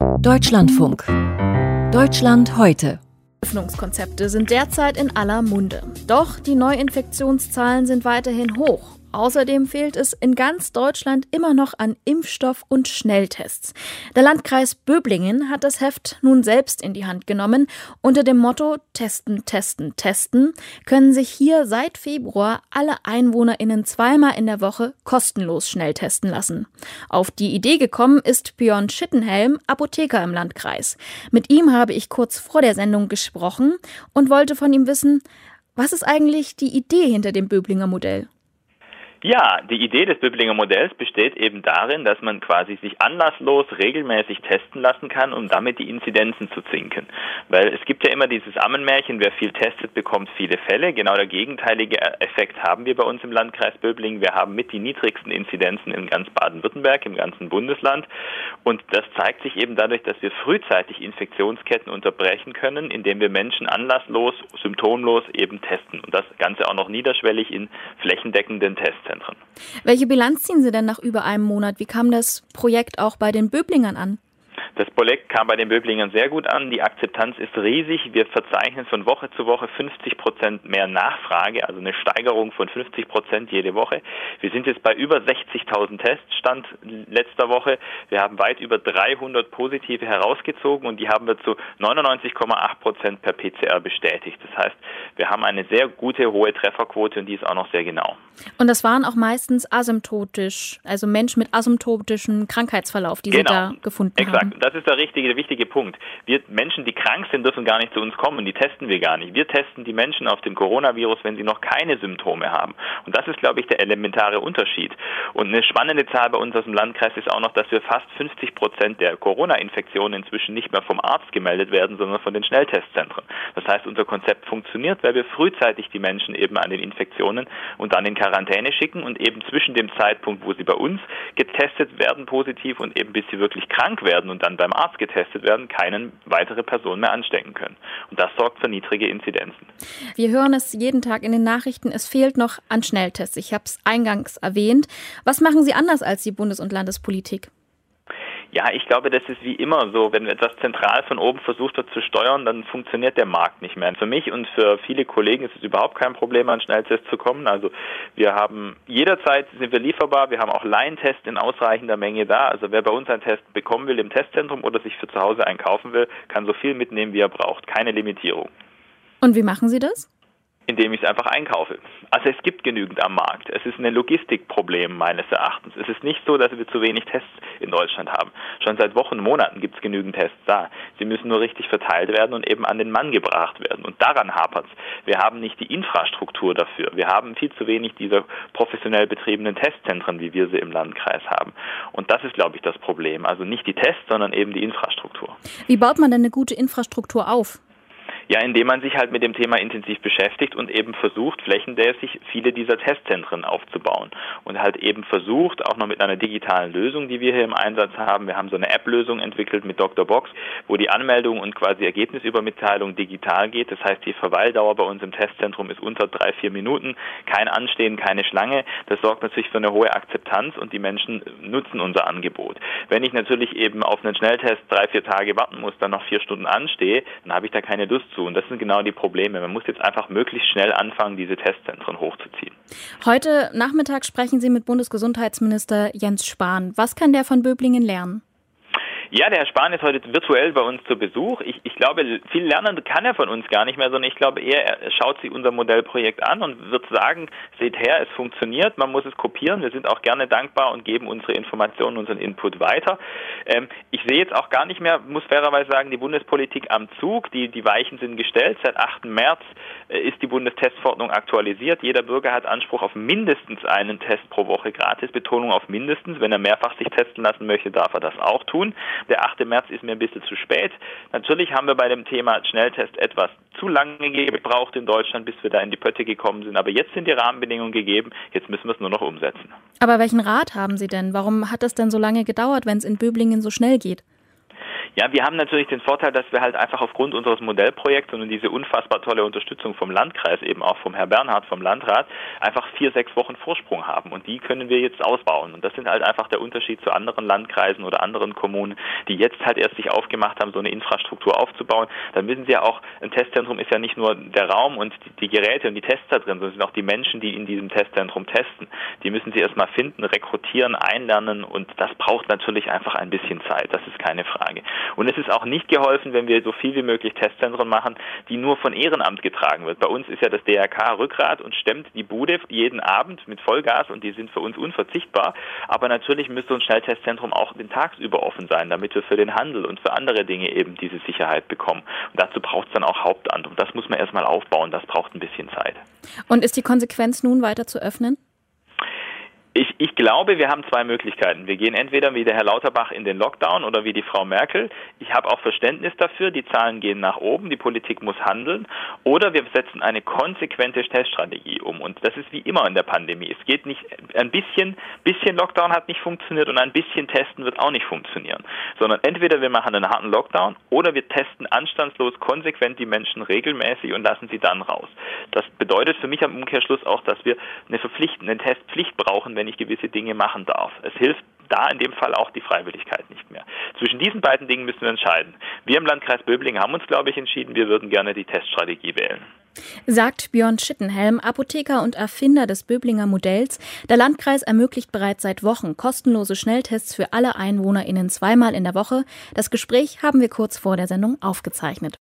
Deutschlandfunk. Deutschland heute. Öffnungskonzepte sind derzeit in aller Munde. Doch die Neuinfektionszahlen sind weiterhin hoch. Außerdem fehlt es in ganz Deutschland immer noch an Impfstoff und Schnelltests. Der Landkreis Böblingen hat das Heft nun selbst in die Hand genommen. Unter dem Motto Testen, Testen, Testen können sich hier seit Februar alle EinwohnerInnen zweimal in der Woche kostenlos schnell testen lassen. Auf die Idee gekommen ist Björn Schittenhelm, Apotheker im Landkreis. Mit ihm habe ich kurz vor der Sendung gesprochen und wollte von ihm wissen, was ist eigentlich die Idee hinter dem Böblinger Modell? Ja, die Idee des Böblinger Modells besteht eben darin, dass man quasi sich anlasslos regelmäßig testen lassen kann, um damit die Inzidenzen zu sinken. Weil es gibt ja immer dieses Ammenmärchen, wer viel testet, bekommt viele Fälle. Genau der gegenteilige Effekt haben wir bei uns im Landkreis Böblingen. Wir haben mit die niedrigsten Inzidenzen in ganz Baden-Württemberg, im ganzen Bundesland. Und das zeigt sich eben dadurch, dass wir frühzeitig Infektionsketten unterbrechen können, indem wir Menschen anlasslos, symptomlos eben testen. Und das Ganze auch noch niederschwellig in flächendeckenden Tests. Welche Bilanz ziehen Sie denn nach über einem Monat? Wie kam das Projekt auch bei den Böblingern an? Das Projekt kam bei den Böblingern sehr gut an. Die Akzeptanz ist riesig. Wir verzeichnen von Woche zu Woche 50% mehr Nachfrage, also eine Steigerung von 50% jede Woche. Wir sind jetzt bei über 60.000 Tests, Stand letzter Woche. Wir haben weit über 300 positive herausgezogen und die haben wir zu 99,8% per PCR bestätigt. Das heißt, wir haben eine sehr gute, hohe Trefferquote und die ist auch noch sehr genau. Und das waren auch meistens asymptotisch, also Menschen mit asymptotischem Krankheitsverlauf, die Sie da gefunden haben. Exakt. Das ist der wichtige Punkt. Wir Menschen, die krank sind, dürfen gar nicht zu uns kommen. Die testen wir gar nicht. Wir testen die Menschen auf dem Coronavirus, wenn sie noch keine Symptome haben. Und das ist, glaube ich, der elementare Unterschied. Und eine spannende Zahl bei uns aus dem Landkreis ist auch noch, dass wir fast 50% der Corona-Infektionen inzwischen nicht mehr vom Arzt gemeldet werden, sondern von den Schnelltestzentren. Das heißt, unser Konzept funktioniert, weil wir frühzeitig die Menschen eben an den Infektionen und dann in Quarantäne schicken und eben zwischen dem Zeitpunkt, wo sie bei uns getestet werden, positiv und eben bis sie wirklich krank werden und dann beim Arzt getestet werden, keine weitere Person mehr anstecken können. Und das sorgt für niedrige Inzidenzen. Wir hören es jeden Tag in den Nachrichten, es fehlt noch an Schnelltests. Ich habe es eingangs erwähnt. Was machen Sie anders als die Bundes- und Landespolitik? Ja, ich glaube, das ist wie immer so, wenn etwas zentral von oben versucht wird zu steuern, dann funktioniert der Markt nicht mehr. Für mich und für viele Kollegen ist es überhaupt kein Problem, an Schnelltests zu kommen. Also wir haben jederzeit, sind wir lieferbar, wir haben auch Laientests in ausreichender Menge da. Also wer bei uns einen Test bekommen will im Testzentrum oder sich für zu Hause einen kaufen will, kann so viel mitnehmen, wie er braucht. Keine Limitierung. Und wie machen Sie das? Indem ich es einfach einkaufe. Also es gibt genügend am Markt. Es ist ein Logistikproblem meines Erachtens. Es ist nicht so, dass wir zu wenig Tests in Deutschland haben. Schon seit Wochen, Monaten gibt es genügend Tests da. Sie müssen nur richtig verteilt werden und eben an den Mann gebracht werden. Und daran hapert es. Wir haben nicht die Infrastruktur dafür. Wir haben viel zu wenig dieser professionell betriebenen Testzentren, wie wir sie im Landkreis haben. Und das ist, glaube ich, das Problem. Also nicht die Tests, sondern eben die Infrastruktur. Wie baut man denn eine gute Infrastruktur auf? Ja, indem man sich halt mit dem Thema intensiv beschäftigt und eben versucht, flächenmäßig viele dieser Testzentren aufzubauen. Und halt eben versucht, auch noch mit einer digitalen Lösung, die wir hier im Einsatz haben. Wir haben so eine App-Lösung entwickelt mit Dr. Box, wo die Anmeldung und quasi Ergebnisübermitteilung digital geht. Das heißt, die Verweildauer bei uns im Testzentrum ist unter 3-4 Minuten. Kein Anstehen, keine Schlange. Das sorgt natürlich für eine hohe Akzeptanz und die Menschen nutzen unser Angebot. Wenn ich natürlich eben auf einen Schnelltest 3-4 Tage warten muss, dann noch 4 Stunden anstehe, dann habe ich da keine Lust zu. Und das sind genau die Probleme. Man muss jetzt einfach möglichst schnell anfangen, diese Testzentren hochzuziehen. Heute Nachmittag sprechen Sie mit Bundesgesundheitsminister Jens Spahn. Was kann der von Böblingen lernen? Ja, der Herr Spahn ist heute virtuell bei uns zu Besuch. Ich glaube, viel lernen kann er von uns gar nicht mehr, sondern ich glaube eher, er schaut sich unser Modellprojekt an und wird sagen, seht her, es funktioniert, man muss es kopieren. Wir sind auch gerne dankbar und geben unsere Informationen, unseren Input weiter. Ich sehe jetzt auch gar nicht mehr, muss fairerweise sagen, die Bundespolitik am Zug. Die Weichen sind gestellt. Seit 8. März ist die Bundestestverordnung aktualisiert. Jeder Bürger hat Anspruch auf mindestens einen Test pro Woche gratis. Betonung auf mindestens. Wenn er mehrfach sich testen lassen möchte, darf er das auch tun. Der 8. März ist mir ein bisschen zu spät. Natürlich haben wir bei dem Thema Schnelltest etwas zu lange gebraucht in Deutschland, bis wir da in die Pötte gekommen sind. Aber jetzt sind die Rahmenbedingungen gegeben. Jetzt müssen wir es nur noch umsetzen. Aber welchen Rat haben Sie denn? Warum hat das denn so lange gedauert, wenn es in Böblingen so schnell geht? Ja, wir haben natürlich den Vorteil, dass wir halt einfach aufgrund unseres Modellprojekts und diese unfassbar tolle Unterstützung vom Landkreis, eben auch vom Herrn Bernhard, vom Landrat, einfach 4-6 Wochen Vorsprung haben. Und die können wir jetzt ausbauen. Und das sind halt einfach der Unterschied zu anderen Landkreisen oder anderen Kommunen, die jetzt halt erst sich aufgemacht haben, so eine Infrastruktur aufzubauen. Dann wissen Sie ja auch, ein Testzentrum ist ja nicht nur der Raum und die Geräte und die Tests da drin, sondern es sind auch die Menschen, die in diesem Testzentrum testen. Die müssen Sie erstmal finden, rekrutieren, einlernen und das braucht natürlich einfach ein bisschen Zeit. Das ist keine Frage. Und es ist auch nicht geholfen, wenn wir so viel wie möglich Testzentren machen, die nur von Ehrenamt getragen wird. Bei uns ist ja das DRK Rückgrat und stemmt die Bude jeden Abend mit Vollgas und die sind für uns unverzichtbar. Aber natürlich müsste uns Schnelltestzentrum auch den tagsüber offen sein, damit wir für den Handel und für andere Dinge eben diese Sicherheit bekommen. Und dazu braucht es dann auch Hauptamt und das muss man erstmal aufbauen. Das braucht ein bisschen Zeit. Und ist die Konsequenz nun weiter zu öffnen? Ich glaube, wir haben zwei Möglichkeiten. Wir gehen entweder wie der Herr Lauterbach in den Lockdown oder wie die Frau Merkel. Ich habe auch Verständnis dafür, die Zahlen gehen nach oben, die Politik muss handeln. Oder wir setzen eine konsequente Teststrategie um. Und das ist wie immer in der Pandemie. Es geht nicht, ein bisschen Lockdown hat nicht funktioniert und ein bisschen Testen wird auch nicht funktionieren. Sondern entweder wir machen einen harten Lockdown oder wir testen anstandslos konsequent die Menschen regelmäßig und lassen sie dann raus. Das bedeutet für mich am Umkehrschluss auch, dass wir eine Testpflicht brauchen, wenn ich gewisse Dinge machen darf. Es hilft da in dem Fall auch die Freiwilligkeit nicht mehr. Zwischen diesen beiden Dingen müssen wir entscheiden. Wir im Landkreis Böblingen haben uns, glaube ich, entschieden, wir würden gerne die Teststrategie wählen. Sagt Björn Schittenhelm, Apotheker und Erfinder des Böblinger Modells. Der Landkreis ermöglicht bereits seit Wochen kostenlose Schnelltests für alle EinwohnerInnen 2-mal in der Woche. Das Gespräch haben wir kurz vor der Sendung aufgezeichnet.